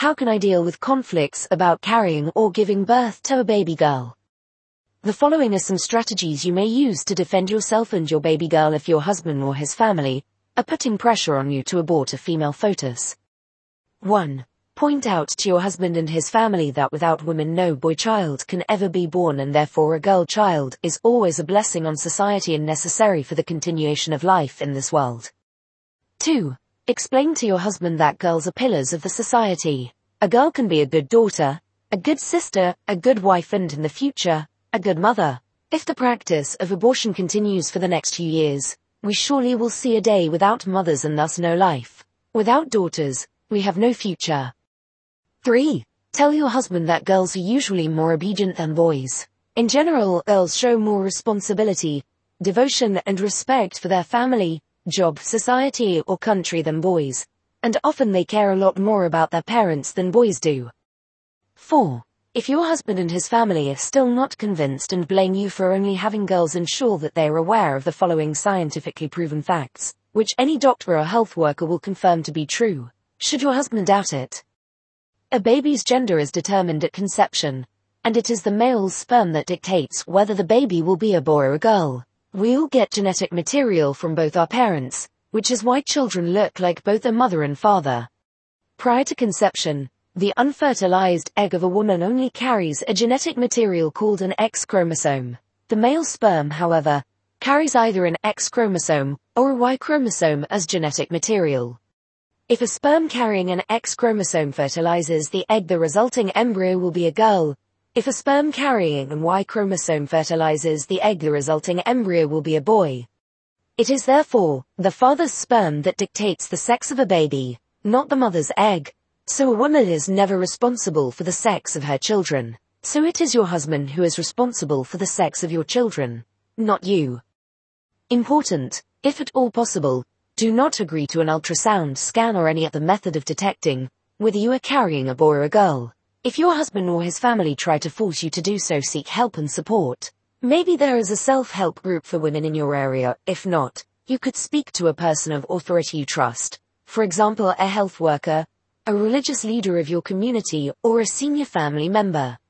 How can I deal with conflicts about carrying or giving birth to a baby girl? The following are some strategies you may use to defend yourself and your baby girl if your husband or his family are putting pressure on you to abort a female fetus. 1. Point out to your husband and his family that without women no boy child can ever be born, and therefore a girl child is always a blessing on society and necessary for the continuation of life in this world. 2. Explain to your husband that girls are pillars of the society. A girl can be a good daughter, a good sister, a good wife, and in the future, a good mother. If the practice of abortion continues for the next few years, we surely will see a day without mothers and thus no life. Without daughters, we have no future. 3. Tell your husband that girls are usually more obedient than boys. In general, girls show more responsibility, devotion, and respect for their family, job, society, or country than boys, and often they care a lot more about their parents than boys do. 4. If your husband and his family are still not convinced and blame you for only having girls, ensure that they are aware of the following scientifically proven facts, which any doctor or health worker will confirm to be true, should your husband doubt it. A baby's gender is determined at conception, and it is the male's sperm that dictates whether the baby will be a boy or a girl. We all get genetic material from both our parents, which is why children look like both their mother and father. Prior to conception, the unfertilized egg of a woman only carries a genetic material called an X chromosome. The male sperm, however, carries either an X chromosome or a Y chromosome as genetic material. If a sperm carrying an X chromosome fertilizes the egg, the resulting embryo will be a girl. If a sperm carrying a Y chromosome fertilizes the egg, the resulting embryo will be a boy. It is therefore the father's sperm that dictates the sex of a baby, not the mother's egg. So a woman is never responsible for the sex of her children. So it is your husband who is responsible for the sex of your children, not you. Important, if at all possible, do not agree to an ultrasound scan or any other method of detecting whether you are carrying a boy or a girl. If your husband or his family try to force you to do so, seek help and support. Maybe there is a self-help group for women in your area. If not, you could speak to a person of authority you trust. For example, a health worker, a religious leader of your community, or a senior family member.